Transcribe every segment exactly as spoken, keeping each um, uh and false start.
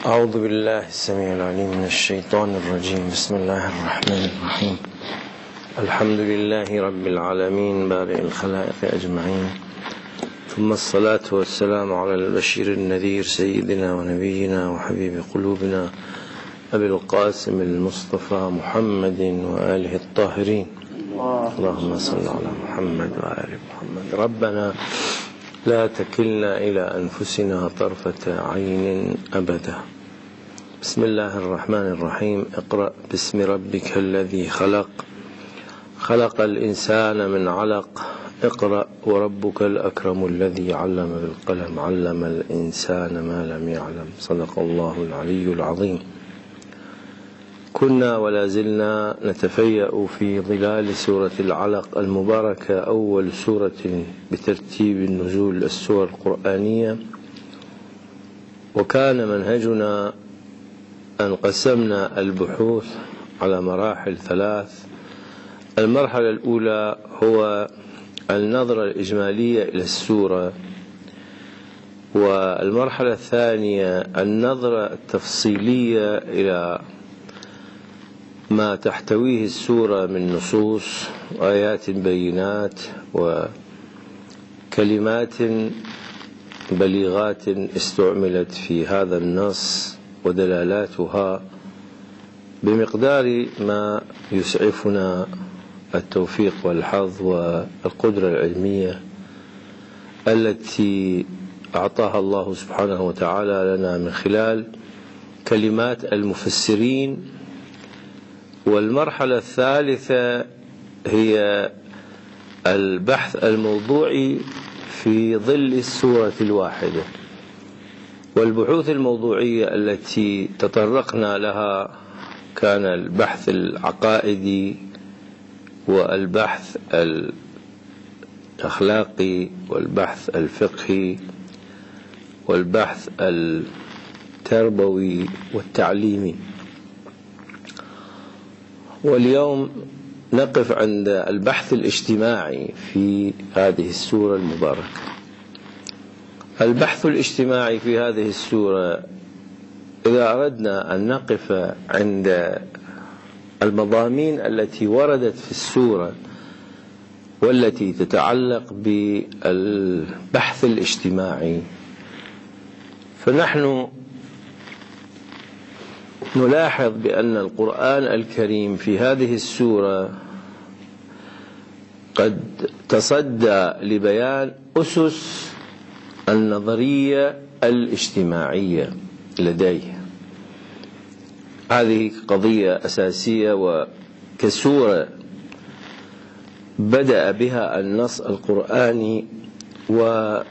أعوذ بالله السميع العليم من الشيطان الرجيم. بسم الله الرحمن الرحيم. الحمد لله رب العالمين بارئ الخلائق أجمعين، ثم الصلاة والسلام على البشير النذير سيدنا ونبينا وحبيب قلوبنا أبي القاسم المصطفى محمد وآله الطاهرين. اللهم صل على محمد وآل محمد. ربنا لا تكلنا إلى أنفسنا طرفة عين أبدا. بسم الله الرحمن الرحيم. اقرأ باسم ربك الذي خلق خلق الإنسان من علق اقرأ وربك الأكرم الذي علم بالقلم علم الإنسان ما لم يعلم. صدق الله العلي العظيم. كنا ولا زلنا نتفيأ في ظلال سورة العلق المباركة، أول سورة بترتيب النزول السور القرآنية، وكان منهجنا أن قسمنا البحوث على مراحل ثلاث. المرحلة الأولى هو النظرة الإجمالية إلى السورة، والمرحلة الثانية النظرة التفصيلية إلى ما تحتويه السورة من نصوص وآيات بينات وكلمات بليغات استعملت في هذا النص ودلالاتها بمقدار ما يسعفنا التوفيق والحظ والقدرة العلمية التي أعطاها الله سبحانه وتعالى لنا من خلال كلمات المفسرين. والمرحلة الثالثة هي البحث الموضوعي في ظل السورة الواحدة، والبحوث الموضوعية التي تطرقنا لها كان البحث العقائدي والبحث الأخلاقي والبحث الفقهي والبحث التربوي والتعليمي. واليوم نقف عند البحث الاجتماعي في هذه السورة المباركة. البحث الاجتماعي في هذه السورة، إذا أردنا أن نقف عند المضامين التي وردت في السورة والتي تتعلق بالبحث الاجتماعي، فنحن نلاحظ بأن القرآن الكريم في هذه السورة قد تصدى لبيان أسس النظرية الاجتماعية لديه. هذه قضية أساسية، وكسورة بدأ بها النص القرآني، وأراد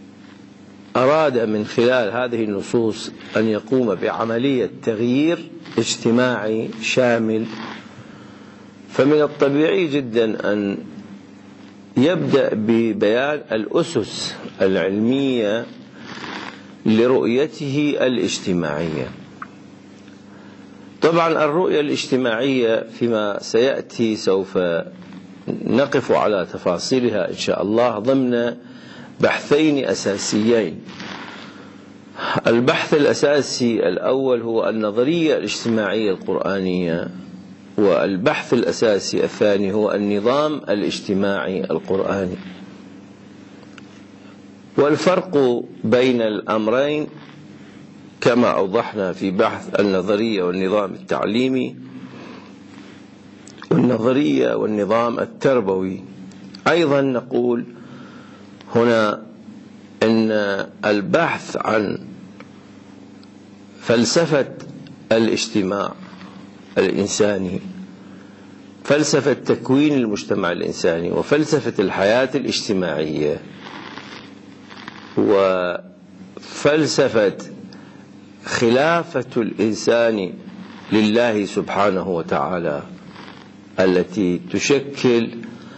من خلال هذه النصوص أن يقوم بعملية تغيير اجتماعي شامل. فمن الطبيعي جدا أن يبدأ ببيان الأسس العلمية لرؤيته الاجتماعية. طبعا الرؤية الاجتماعية فيما سيأتي سوف نقف على تفاصيلها إن شاء الله ضمن بحثين أساسيين. البحث الأساسي الأول هو النظرية الاجتماعية القرآنية، والبحث الأساسي الثاني هو النظام الاجتماعي القرآني. والفرق بين الأمرين كما أوضحنا في بحث النظرية والنظام التعليمي والنظرية والنظام التربوي. أيضا نقول هنا أن البحث عن فلسفة الاجتماع الإنساني، فلسفة تكوين المجتمع الإنساني، وفلسفة الحياة الاجتماعية، وفلسفة خلافة الإنسان لله سبحانه وتعالى التي تشكل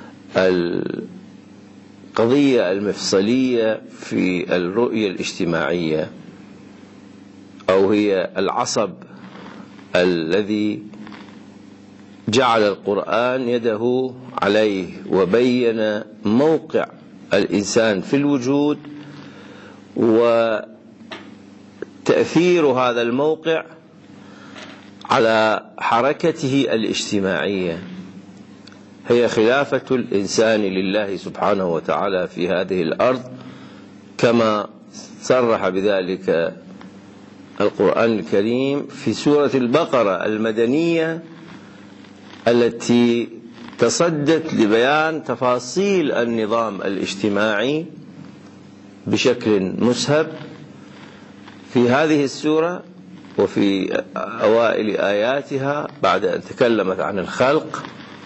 القضية المفصلية في الرؤية الاجتماعية، أو هي العصب الذي جعل القرآن يده عليه وبين موقع الإنسان في الوجود و تأثير هذا الموقع على حركته الاجتماعية، هي خلافة الإنسان لله سبحانه وتعالى في هذه الأرض، كما صرح بذلك القرآن الكريم في سورة البقرة المدنية التي تصدت لبيان تفاصيل النظام الاجتماعي بشكل مسهب. في هذه السورة وفي أوائل آياتها بعد أن تكلمت عن الخلق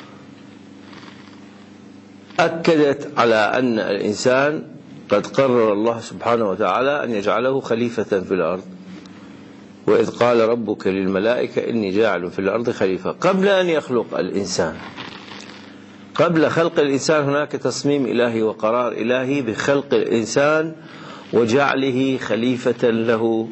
أكدت على أن الإنسان قد قرر الله سبحانه وتعالى أن يجعله خليفة في الأرض، وإذ قال ربك للملائكة إني جاعل في الأرض خليفة، قبل أن يخلق الإنسان. قبل خلق الإنسان هناك تصميم إلهي وقرار إلهي بخلق الإنسان وجعله خليفة له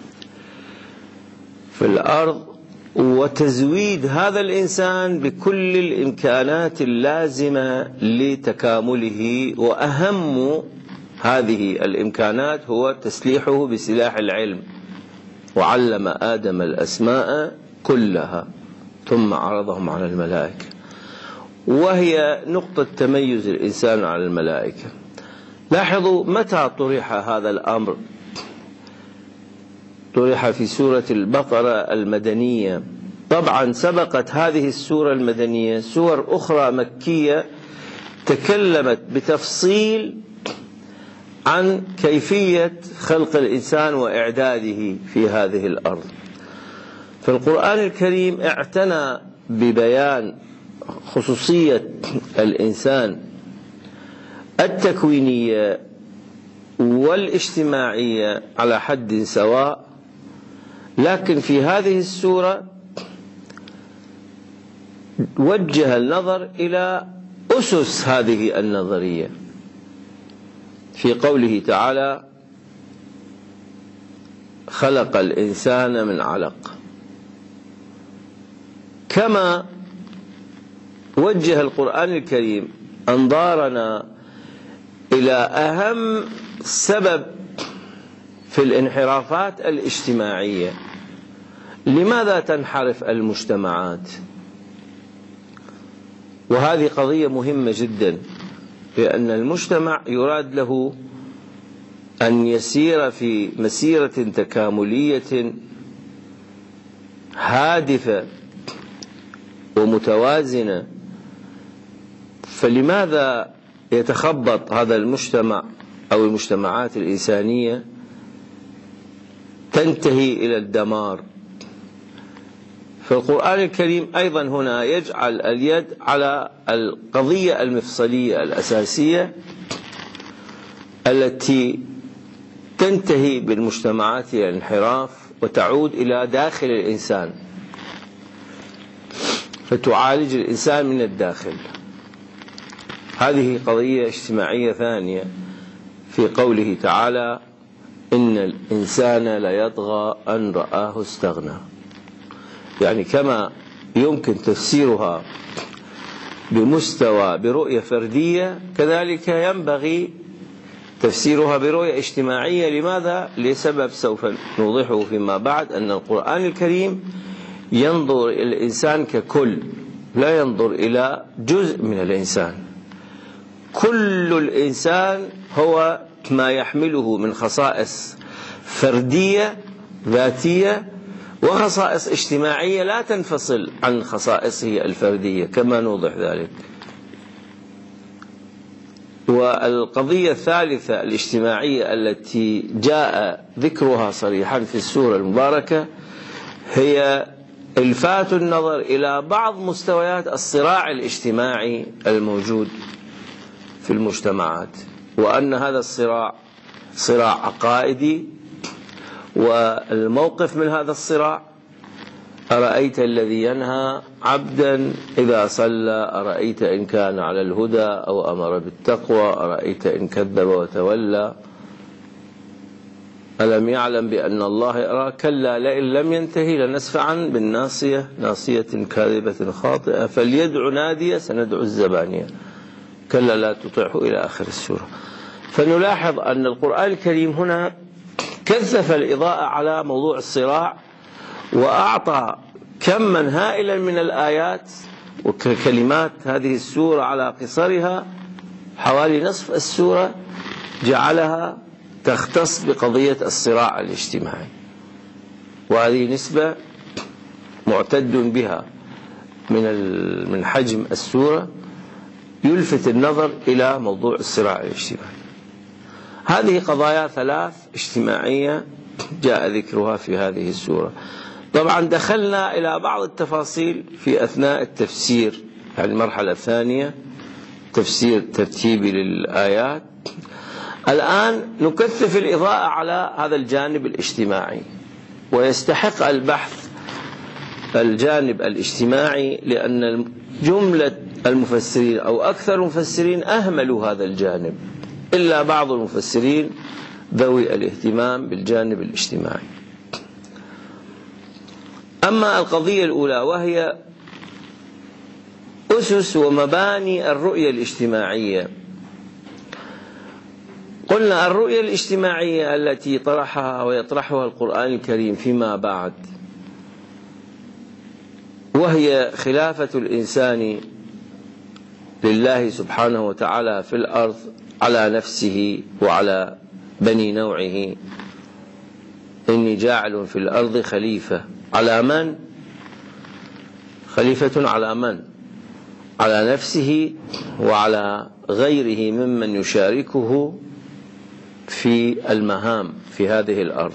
في الأرض، وتزويد هذا الإنسان بكل الإمكانات اللازمة لتكامله، وأهم هذه الإمكانات هو تسليحه بسلاح العلم. وعلم آدم الأسماء كلها ثم عرضهم على الملائكة، وهي نقطة تميز الإنسان على الملائكة. لاحظوا متى طرح هذا الأمر، طرح في سورة البقرة المدنية. طبعا سبقت هذه السورة المدنية سور أخرى مكية تكلمت بتفصيل عن كيفية خلق الإنسان وإعداده في هذه الأرض. فالقرآن الكريم اعتنى ببيان خصوصية الإنسان التكوينية والاجتماعية على حد سواء، لكن في هذه السورة وجه النظر إلى أسس هذه النظرية في قوله تعالى خلق الإنسان من علق، كما وجه القرآن الكريم أنظارنا إلى أهم سبب في الانحرافات الاجتماعية. لماذا تنحرف المجتمعات؟ وهذه قضية مهمة جدا، لأن المجتمع يراد له أن يسير في مسيرة تكاملية هادفة ومتوازنة. فلماذا يتخبط هذا المجتمع أو المجتمعات الإنسانية تنتهي إلى الدمار؟ فالقرآن الكريم أيضا هنا يجعل اليد على القضية المفصلية الأساسية التي تنتهي بالمجتمعات إلى الانحراف وتعود إلى داخل الإنسان، فتعالج الإنسان من الداخل. هذه قضية اجتماعية ثانية في قوله تعالى إن الإنسان ليطغى أن رآه استغنى. يعني كما يمكن تفسيرها بمستوى برؤية فردية، كذلك ينبغي تفسيرها برؤية اجتماعية. لماذا؟ لسبب سوف نوضحه فيما بعد، أن القرآن الكريم ينظر إلى الإنسان ككل، لا ينظر إلى جزء من الإنسان. كل الإنسان هو ما يحمله من خصائص فردية ذاتية وخصائص اجتماعية لا تنفصل عن خصائصه الفردية، كما نوضح ذلك. والقضية الثالثة الاجتماعية التي جاء ذكرها صريحا في السورة المباركة هي إلفات النظر إلى بعض مستويات الصراع الاجتماعي الموجود في المجتمعات، وأن هذا الصراع صراع عقائدي. والموقف من هذا الصراع: أرأيت الذي ينهى عبدا إذا صلى، أرأيت إن كان على الهدى أو أمر بالتقوى، أرأيت إن كذب وتولى، ألم يعلم بأن الله يرى، كلا لئن لم ينتهي لنسفعا بالناصية ناصية كاذبة خاطئة فليدع نادية سندع الزبانية، كلا لا تطعه إلى آخر السورة. فنلاحظ أن القرآن الكريم هنا كثف الإضاءة على موضوع الصراع، وأعطى كما هائلا من الآيات وكلمات هذه السورة على قصرها، حوالي نصف السورة جعلها تختص بقضية الصراع الاجتماعي، وهذه نسبة معتد بها من من حجم السورة يلفت النظر إلى موضوع الصراع الاجتماعي. هذه قضايا ثلاث اجتماعية جاء ذكرها في هذه السورة. طبعا دخلنا إلى بعض التفاصيل في أثناء التفسير، يعني المرحلة الثانية تفسير ترتيبي للآيات. الآن نكثف الإضاءة على هذا الجانب الاجتماعي، ويستحق البحث الجانب الاجتماعي، لأن جملة المفسرين أو أكثر المفسرين أهملوا هذا الجانب، إلا بعض المفسرين ذوي الاهتمام بالجانب الاجتماعي. أما القضية الأولى وهي أسس ومباني الرؤية الاجتماعية، قلنا الرؤية الاجتماعية التي طرحها ويطرحها القرآن الكريم فيما بعد، وهي خلافة الإنسان لله سبحانه وتعالى في الأرض على نفسه وعلى بني نوعه. إني جاعل في الأرض خليفة، على من؟ خليفة على من؟ على نفسه وعلى غيره ممن يشاركه في المهام في هذه الأرض.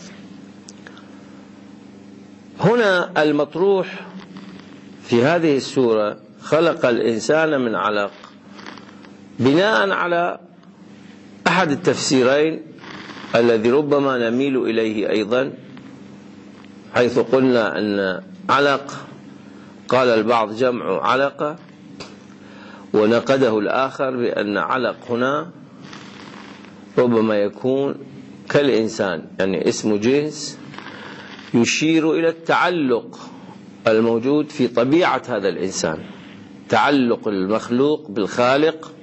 هنا المطروح في هذه السورة خلق الإنسان من علق، بناء على أحد التفسيرين الذي ربما نميل إليه أيضا، حيث قلنا أن علق قال البعض جمع علقة، ونقده الآخر بأن علق هنا ربما يكون كالإنسان، يعني اسم جنس يشير إلى التعلق الموجود في طبيعة هذا الإنسان، تعلق المخلوق بالخالق،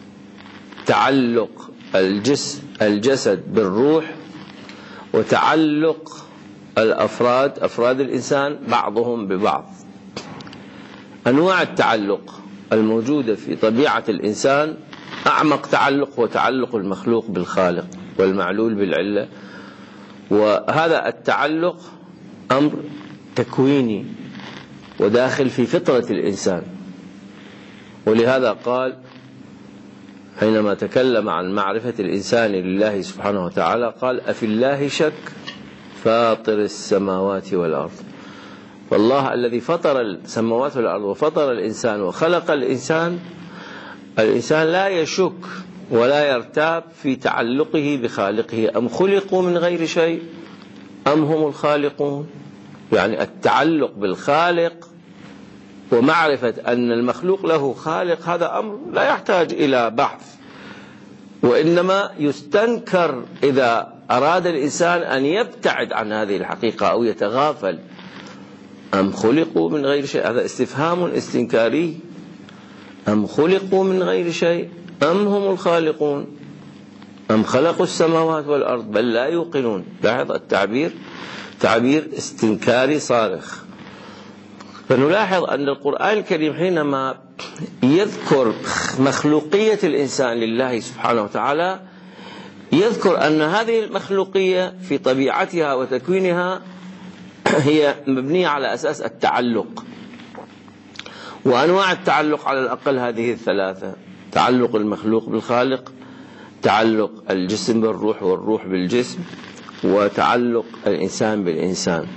تعلق الجسد الجسد بالروح، وتعلق الأفراد أفراد الإنسان بعضهم ببعض. أنواع التعلق الموجودة في طبيعة الإنسان، أعمق تعلق هو تعلق المخلوق بالخالق والمعلول بالعلة، وهذا التعلق أمر تكويني وداخل في فطرة الإنسان. ولهذا قال حينما تكلم عن معرفة الإنسان لله سبحانه وتعالى قال: أفي الله شك فاطر السماوات والأرض. والله الذي فطر السماوات والأرض وفطر الإنسان وخلق الإنسان، الإنسان لا يشك ولا يرتاب في تعلقه بخالقه. أم خلقوا من غير شيء أم هم الخالقون؟ يعني التعلق بالخالق ومعرفة أن المخلوق له خالق هذا أمر لا يحتاج إلى بحث، وإنما يستنكر إذا أراد الإنسان أن يبتعد عن هذه الحقيقة أو يتغافل. أم خلقوا من غير شيء، هذا استفهام استنكاري. أم خلقوا من غير شيء أم هم الخالقون أم خلقوا السماوات والأرض بل لا يوقنون. لاحظ التعبير تعبير استنكاري صارخ. فنلاحظ أن القرآن الكريم حينما يذكر مخلوقية الإنسان لله سبحانه وتعالى يذكر أن هذه المخلوقية في طبيعتها وتكوينها هي مبنية على أساس التعلق، وأنواع التعلق على الأقل هذه الثلاثة: تعلق المخلوق بالخالق، تعلق الجسم بالروح والروح بالجسم، وتعلق الإنسان بالإنسان.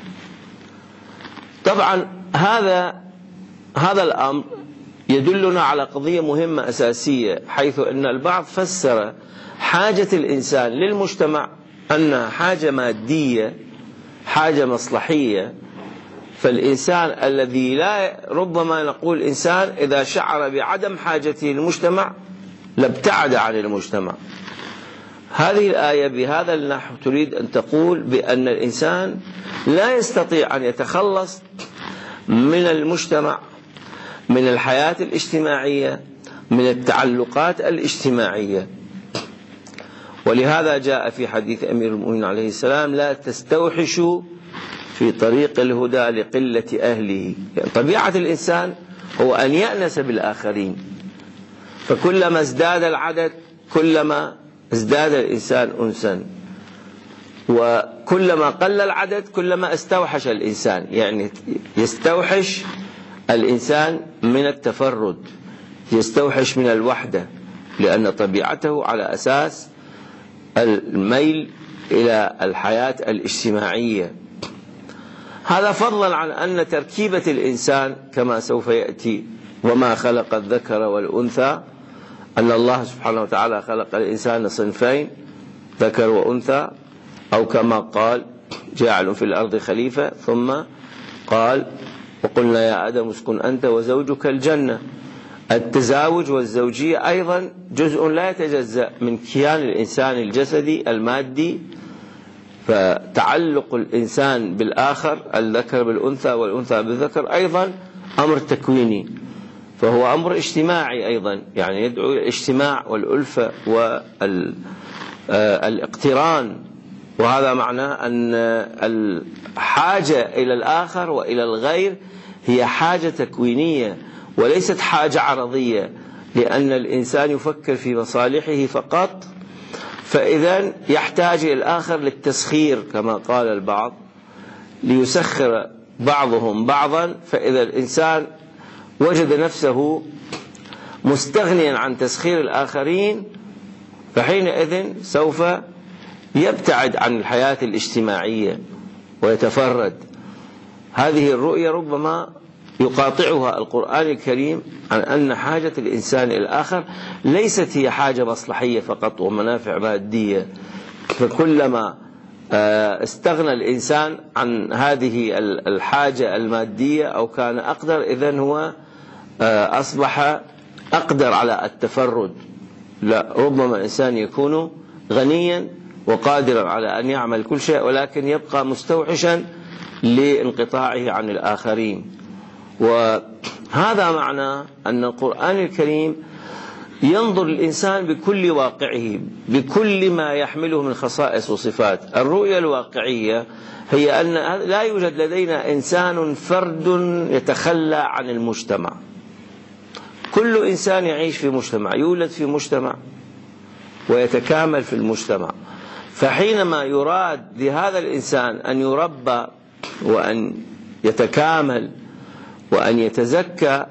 طبعا هذا هذا الأمر يدلنا على قضية مهمة أساسية، حيث أن البعض فسر حاجة الإنسان للمجتمع أنها حاجة مادية، حاجة مصلحية. فالإنسان الذي لا ربما نقول إنسان إذا شعر بعدم حاجته للمجتمع لابتعد عن المجتمع. هذه الآية بهذا النحو تريد أن تقول بأن الإنسان لا يستطيع أن يتخلص من المجتمع، من الحياة الاجتماعية، من التعلقات الاجتماعية. ولهذا جاء في حديث أمير المؤمنين عليه السلام: لا تستوحشوا في طريق الهدى لقلة أهله. يعني طبيعة الإنسان هو أن يأنس بالآخرين، فكلما ازداد العدد كلما ازداد الإنسان أنسا، وكلما قل العدد كلما استوحش الإنسان. يعني يستوحش الإنسان من التفرد، يستوحش من الوحدة، لأن طبيعته على أساس الميل إلى الحياة الاجتماعية. هذا فضلا عن أن تركيبة الإنسان كما سوف يأتي: وما خلق الذكر والأنثى، أن الله سبحانه وتعالى خلق الإنسان صنفين، ذكر وأنثى، أو كما قال: جاعل في الأرض خليفة، ثم قال: وقلنا يا آدم اسكن أنت وزوجك الجنة. التزاوج والزوجية أيضا جزء لا يتجزأ من كيان الإنسان الجسدي المادي، فتعلق الإنسان بالآخر، الذكر بالأنثى والأنثى بالذكر، أيضا أمر تكويني، فهو أمر اجتماعي أيضا، يعني يدعو إلى الاجتماع والألفة والاقتران. وهذا معناه أن الحاجة إلى الآخر وإلى الغير هي حاجة تكوينية وليست حاجة عرضية، لأن الإنسان يفكر في مصالحه فقط، فإذا يحتاج إلى الآخر للتسخير كما قال البعض، ليسخر بعضهم بعضا. فإذا الإنسان وجد نفسه مستغنيا عن تسخير الآخرين، فحينئذ سوف يبتعد عن الحياة الاجتماعية ويتفرد. هذه الرؤية ربما يقاطعها القرآن الكريم عن أن حاجة الإنسان إلى الآخر ليست هي حاجة مصلحية فقط ومنافع مادية، فكلما استغنى الإنسان عن هذه الحاجة المادية أو كان أقدر، إذن هو أصبح أقدر على التفرد. لا، ربما الإنسان يكون غنيا وقادرا على أن يعمل كل شيء، ولكن يبقى مستوحشا لانقطاعه عن الآخرين. وهذا معنى أن القرآن الكريم ينظر الإنسان بكل واقعه، بكل ما يحمله من خصائص وصفات. الرؤية الواقعية هي أن لا يوجد لدينا إنسان فرد يتخلى عن المجتمع. كل إنسان يعيش في مجتمع، يولد في مجتمع ويتكامل في المجتمع. فحينما يراد لهذا الإنسان أن يربى وأن يتكامل وأن يتزكى،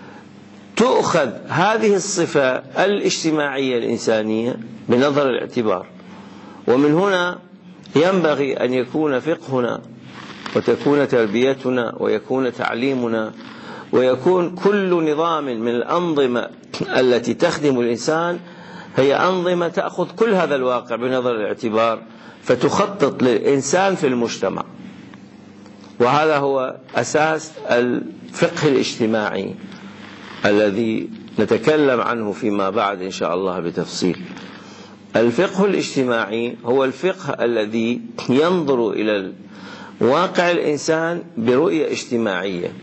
تؤخذ هذه الصفة الاجتماعية الإنسانية بنظر الاعتبار. ومن هنا ينبغي أن يكون فقهنا وتكون تربيتنا ويكون تعليمنا ويكون كل نظام من الأنظمة التي تخدم الإنسان هي أنظمة تأخذ كل هذا الواقع بنظر الاعتبار، فتخطط للإنسان في المجتمع. وهذا هو أساس الفقه الاجتماعي الذي نتكلم عنه فيما بعد إن شاء الله بتفصيل. الفقه الاجتماعي هو الفقه الذي ينظر إلى واقع الإنسان برؤية اجتماعية.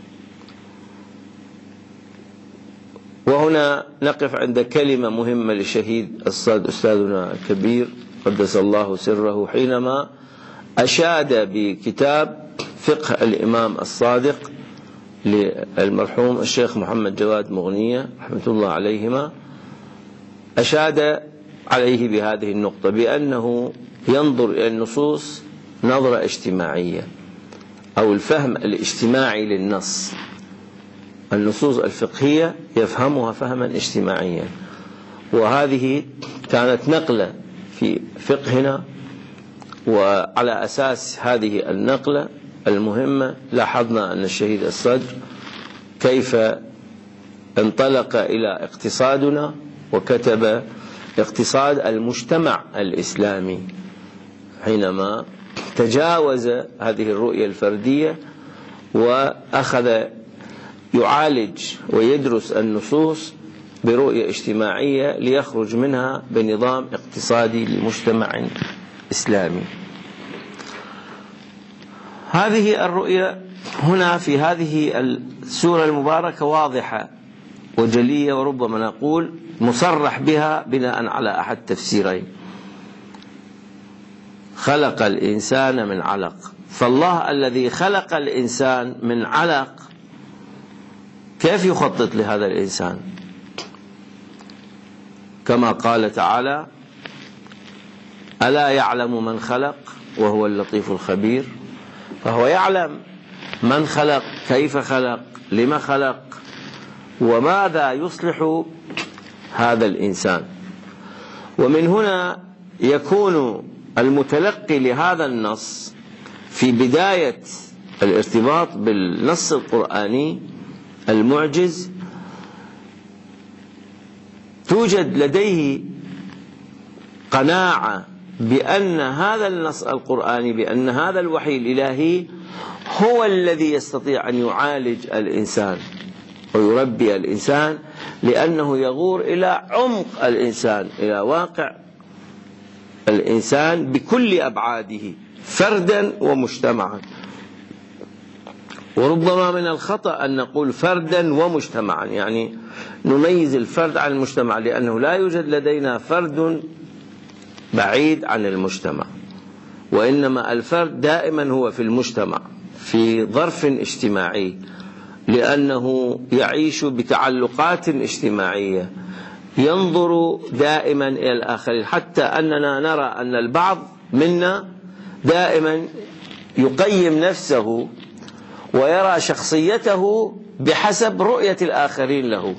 وهنا نقف عند كلمة مهمة للشهيد الصاد أستاذنا الكبير قدس الله سره، حينما أشاد بكتاب فقه الإمام الصادق للمرحوم الشيخ محمد جواد مغنية رحمة الله عليهما، أشاد عليه بهذه النقطة، بأنه ينظر إلى النصوص نظرة اجتماعية، أو الفهم الاجتماعي للنص. النصوص الفقهية يفهمها فهما اجتماعيا، وهذه كانت نقلة في فقهنا. وعلى أساس هذه النقلة المهمة لاحظنا أن الشهيد الصدر كيف انطلق إلى اقتصادنا وكتب اقتصاد المجتمع الإسلامي، حينما تجاوز هذه الرؤية الفردية وأخذ يعالج ويدرس النصوص برؤية اجتماعية ليخرج منها بنظام اقتصادي لمجتمع إسلامي. هذه الرؤية هنا في هذه السورة المباركة واضحة وجلية، وربما نقول مصرح بها بناء على أحد تفسيرين. خلق الإنسان من علق. فالله الذي خلق الإنسان من علق كيف يخطط لهذا الإنسان؟ كما قال تعالى: ألا يعلم من خلق وهو اللطيف الخبير. فهو يعلم من خلق، كيف خلق، لما خلق، وماذا يصلح هذا الإنسان. ومن هنا يكون المتلقي لهذا النص في بداية الارتباط بالنص القرآني المعجز توجد لديه قناعة بأن هذا النص القرآني، بأن هذا الوحي الإلهي هو الذي يستطيع أن يعالج الإنسان ويربي الإنسان، لأنه يغور إلى عمق الإنسان، إلى واقع الإنسان بكل أبعاده فردا ومجتمعا. وربما من الخطأ أن نقول فردا ومجتمعا، يعني نميز الفرد عن المجتمع، لأنه لا يوجد لدينا فرد بعيد عن المجتمع، وإنما الفرد دائما هو في المجتمع في ظرف اجتماعي، لأنه يعيش بتعلقات اجتماعية، ينظر دائما إلى الآخرين، حتى أننا نرى أن البعض منا دائما يقيم نفسه ويرى شخصيته بحسب رؤية الآخرين له.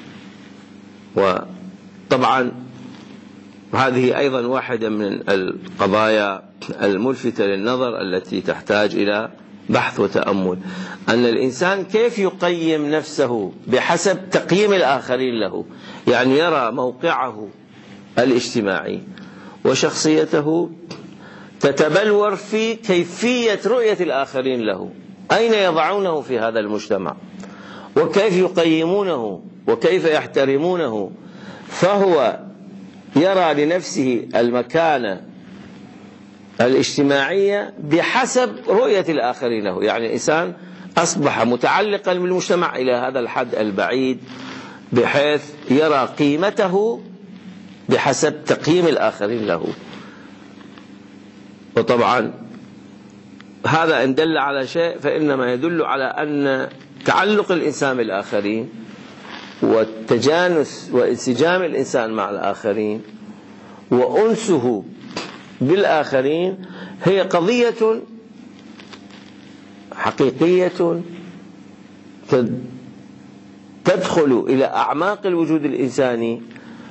وطبعا هذه أيضا واحدة من القضايا الملفتة للنظر التي تحتاج إلى بحث وتأمل، أن الإنسان كيف يقيم نفسه بحسب تقييم الآخرين له، يعني يرى موقعه الاجتماعي وشخصيته تتبلور في كيفية رؤية الآخرين له، أين يضعونه في هذا المجتمع وكيف يقيمونه وكيف يحترمونه. فهو يرى لنفسه المكانة الاجتماعية بحسب رؤية الآخرين له، يعني الإنسان أصبح متعلقا بالمجتمع إلى هذا الحد البعيد، بحيث يرى قيمته بحسب تقييم الآخرين له. وطبعا هذا إن دل على شيء فإنما يدل على أن تعلق الإنسان بالآخرين والتجانس وانسجام الإنسان مع الآخرين وأنسه بالآخرين هي قضية حقيقية تدخل إلى أعماق الوجود الإنساني،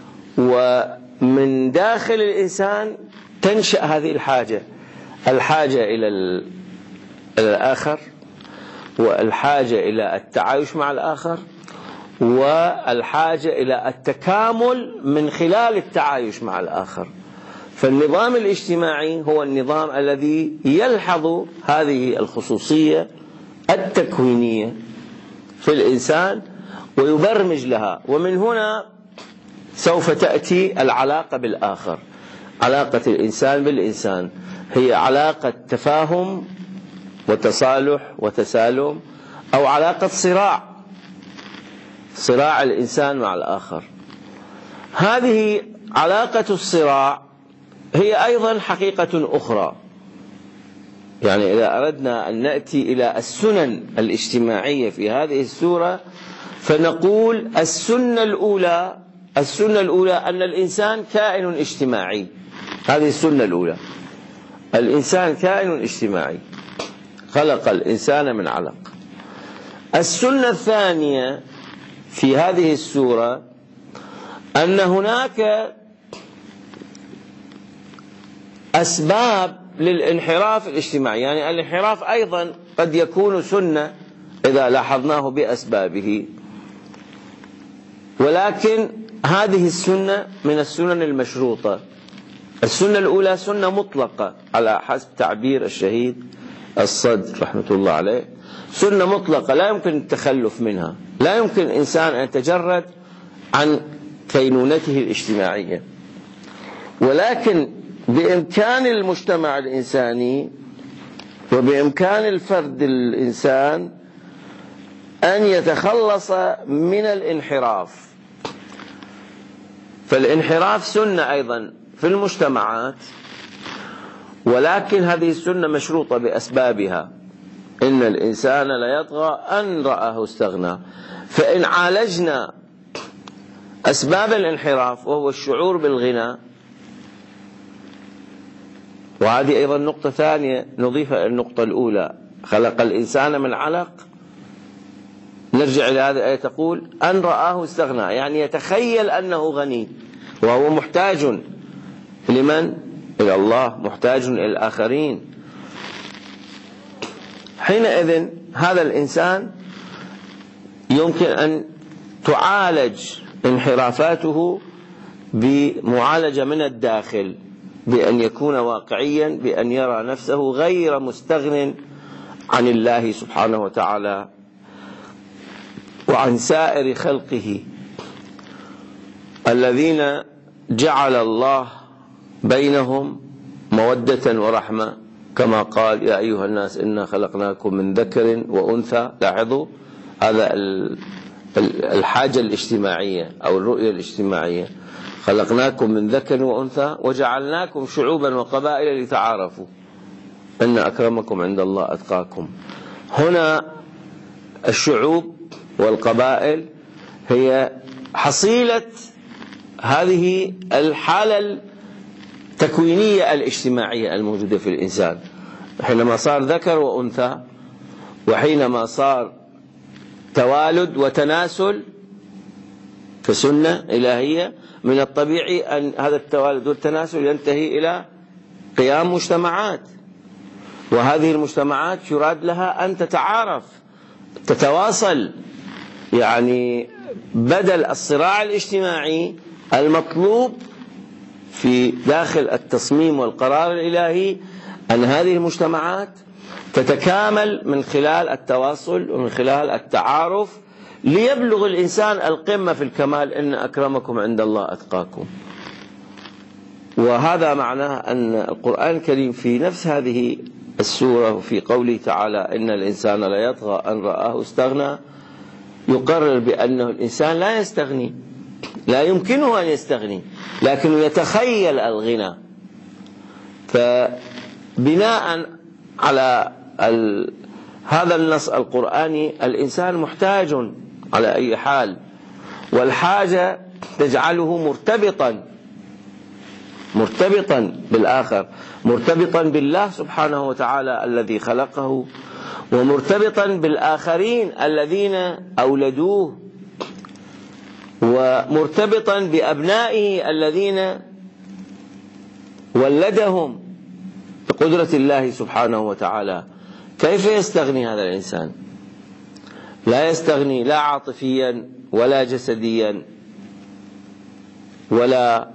ومن داخل الإنسان تنشأ هذه الحاجة، الحاجة إلى الآخر، والحاجة إلى التعايش مع الآخر، والحاجة إلى التكامل من خلال التعايش مع الآخر. فالنظام الاجتماعي هو النظام الذي يلحظ هذه الخصوصية التكوينية في الإنسان ويبرمج لها. ومن هنا سوف تأتي العلاقة بالآخر. علاقة الإنسان بالإنسان هي علاقة تفاهم وتصالح وتسالم، أو علاقة صراع، صراع الإنسان مع الآخر. هذه علاقة الصراع هي أيضا حقيقة أخرى. يعني إذا أردنا أن نأتي إلى السنن الاجتماعية في هذه السورة فنقول السنة الأولى السنة الأولى أن الإنسان كائن اجتماعي. هذه السنة الأولى، الإنسان كائن اجتماعي، خلق الإنسان من علق. السنة الثانية في هذه السورة أن هناك أسباب للانحراف الاجتماعي، يعني الانحراف أيضا قد يكون سنة إذا لاحظناه بأسبابه، ولكن هذه السنة من السنن المشروطة. السنة الأولى سنة مطلقة على حسب تعبير الشهيد الصدر رحمة الله عليه، سنة مطلقة لا يمكن التخلف منها، لا يمكن إنسان أن يتجرد عن كينونته الاجتماعية. ولكن بإمكان المجتمع الإنساني وبإمكان الفرد الإنسان أن يتخلص من الانحراف. فالانحراف سنة أيضا في المجتمعات، ولكن هذه السنة مشروطة بأسبابها. إن الإنسان ليطغى أن رآه استغنى. فإن عالجنا أسباب الانحراف وهو الشعور بالغنى، وهذه أيضا نقطة ثانية نضيفها إلى النقطة الأولى، خلق الإنسان من علق، نرجع إلى هذه الآية تقول أن رآه استغنى، يعني يتخيل أنه غني وهو محتاج لمن؟ إلى الله، محتاج إلى الآخرين. حينئذ هذا الإنسان يمكن أن تعالج انحرافاته بمعالجة من الداخل، بأن يكون واقعيا، بأن يرى نفسه غير مستغن عن الله سبحانه وتعالى وعن سائر خلقه الذين جعل الله بينهم مودة ورحمة، كما قال يا أيها الناس إنا خلقناكم من ذكر وأنثى. لاحظوا هذا الحاجة الاجتماعية أو الرؤية الاجتماعية، خلقناكم من ذكر وأنثى وجعلناكم شعوبا وقبائل لتعارفوا إن أكرمكم عند الله أتقاكم. هنا الشعوب والقبائل هي حصيلة هذه الحالة التكوينية الاجتماعية الموجودة في الإنسان، حينما صار ذكر وأنثى، وحينما صار توالد وتناسل كسنة إلهية، من الطبيعي أن هذا التوالد والتناسل ينتهي إلى قيام مجتمعات، وهذه المجتمعات يراد لها أن تتعارف تتواصل، يعني بدل الصراع الاجتماعي المطلوب في داخل التصميم والقرار الإلهي أن هذه المجتمعات تتكامل من خلال التواصل ومن خلال التعارف ليبلغ الإنسان القمة في الكمال إن أكرمكم عند الله أتقاكم. وهذا معناه أن القرآن الكريم في نفس هذه السورة وفي قوله تعالى إن الإنسان لا يطغى أن رآه استغنى يقرر بأنه الإنسان لا يستغني، لا يمكنه أن يستغني، لكنه يتخيل الغنى. فبناء على هذا النص القرآني الإنسان محتاج على أي حال، والحاجة تجعله مرتبطا مرتبطا بالآخر، مرتبطا بالله سبحانه وتعالى الذي خلقه، ومرتبطا بالآخرين الذين أولدوه، ومرتبطا بأبنائه الذين ولدهم بقدرة الله سبحانه وتعالى. كيف يستغني هذا الإنسان؟ لا يستغني لا عاطفيا ولا جسديا ولا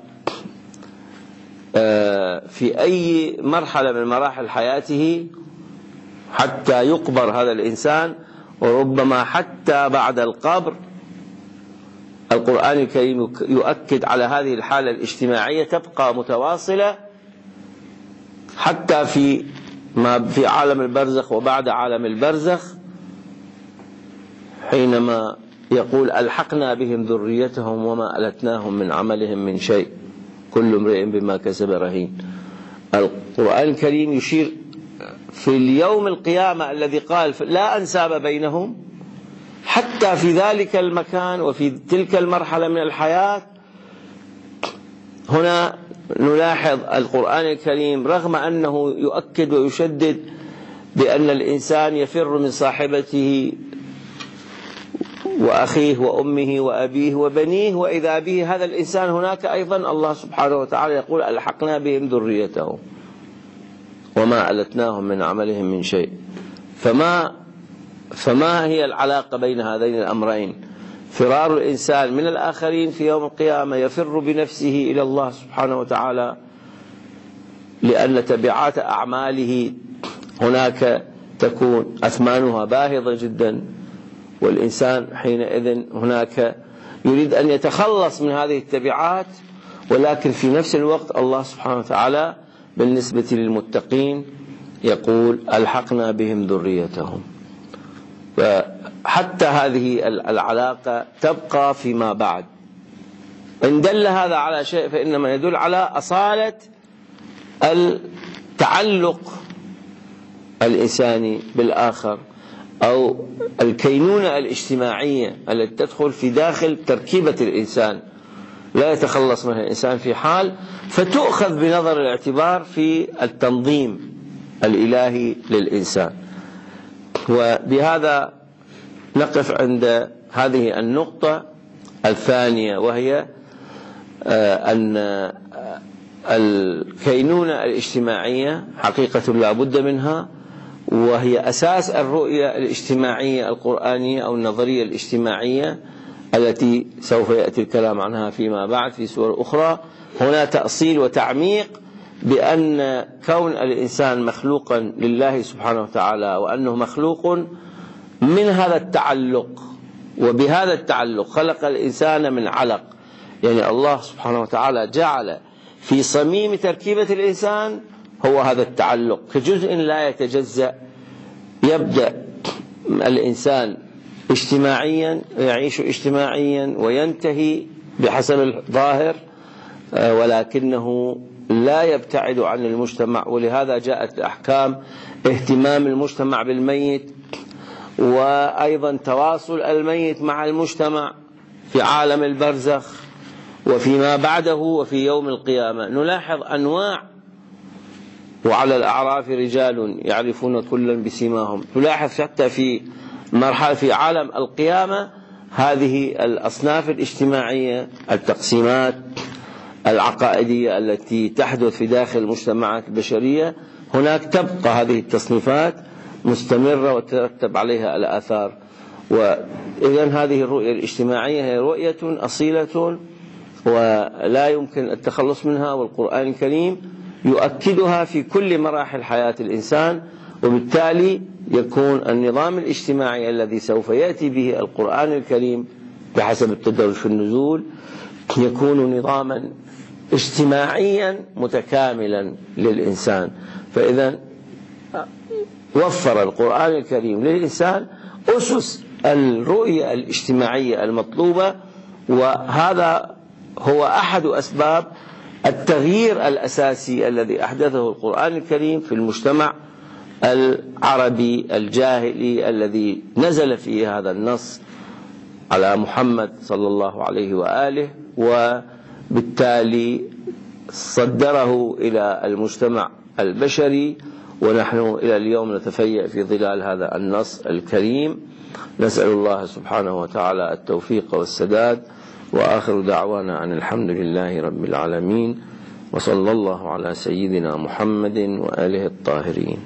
في أي مرحلة من مراحل حياته حتى يقبر هذا الإنسان، وربما حتى بعد القبر. القرآن الكريم يؤكد على هذه الحالة الاجتماعية تبقى متواصلة حتى في ما في عالم البرزخ وبعد عالم البرزخ، حينما يقول ألحقنا بهم ذريتهم وما ألتناهم من عملهم من شيء كل امرئ بما كسب رهين. القرآن الكريم يشير في اليوم القيامة الذي قال لا أنساب بينهم، حتى في ذلك المكان وفي تلك المرحلة من الحياة. هنا نلاحظ القرآن الكريم رغم أنه يؤكد ويشدد بأن الإنسان يفر من صاحبته وأخيه وأمه وأبيه وبنيه وإذا به هذا الإنسان، هناك أيضا الله سبحانه وتعالى يقول ألحقنا بهم ذريتهم وما ألتناهم من عملهم من شيء. فما فما هي العلاقة بين هذين الأمرين؟ فرار الإنسان من الآخرين في يوم القيامة، يفر بنفسه إلى الله سبحانه وتعالى، لأن تبعات أعماله هناك تكون أثمانها باهظة جدا، والإنسان حينئذ هناك يريد أن يتخلص من هذه التبعات، ولكن في نفس الوقت الله سبحانه وتعالى بالنسبة للمتقين يقول ألحقنا بهم ذريتهم. فحتى هذه العلاقة تبقى فيما بعد. إن دل هذا على شيء فإنما يدل على أصالة تعلق الإنسان بالآخر أو الكينونة الاجتماعية التي تدخل في داخل تركيبة الإنسان لا يتخلص منها الإنسان في حال، فتؤخذ بنظر الاعتبار في التنظيم الإلهي للإنسان. وبهذا نقف عند هذه النقطة الثانية، وهي أن الكينونة الاجتماعية حقيقة لا بد منها، وهي أساس الرؤية الاجتماعية القرآنية أو النظرية الاجتماعية التي سوف يأتي الكلام عنها فيما بعد في سور أخرى. هنا تأصيل وتعميق بأن كون الإنسان مخلوقا لله سبحانه وتعالى، وأنه مخلوق من هذا التعلق، وبهذا التعلق خلق الإنسان من علق، يعني الله سبحانه وتعالى جعل في صميم تركيبة الإنسان هو هذا التعلق كجزء لا يتجزأ. يبدأ الإنسان اجتماعيا، يعيش اجتماعيا، وينتهي بحسب الظاهر، ولكنه لا يبتعد عن المجتمع. ولهذا جاءت أحكام اهتمام المجتمع بالميت، وأيضا تواصل الميت مع المجتمع في عالم البرزخ وفيما بعده وفي يوم القيامة. نلاحظ أنواع، وعلى الأعراف رجال يعرفون كلا بسيماهم. تلاحظ حتى في مرحلة في عالم القيامة هذه الأصناف الاجتماعية، التقسيمات العقائدية التي تحدث في داخل المجتمعات البشرية، هناك تبقى هذه التصنيفات مستمرة وترتب عليها الآثار. وإذن هذه الرؤية الاجتماعية هي رؤية أصيلة ولا يمكن التخلص منها، والقرآن الكريم يؤكدها في كل مراحل حياة الإنسان. وبالتالي يكون النظام الاجتماعي الذي سوف يأتي به القرآن الكريم بحسب التدرج في النزول يكون نظاما اجتماعيا متكاملا للإنسان. فإذا وفر القرآن الكريم للإنسان أسس الرؤية الاجتماعية المطلوبة، وهذا هو أحد أسباب التغيير الأساسي الذي أحدثه القرآن الكريم في المجتمع العربي الجاهلي الذي نزل فيه هذا النص على محمد صلى الله عليه وآله، وبالتالي صدره إلى المجتمع البشري، ونحن إلى اليوم نتفيأ في ظلال هذا النص الكريم. نسأل الله سبحانه وتعالى التوفيق والسداد، وآخر دعوانا أن الحمد لله رب العالمين، وصلى الله على سيدنا محمد وآله الطاهرين.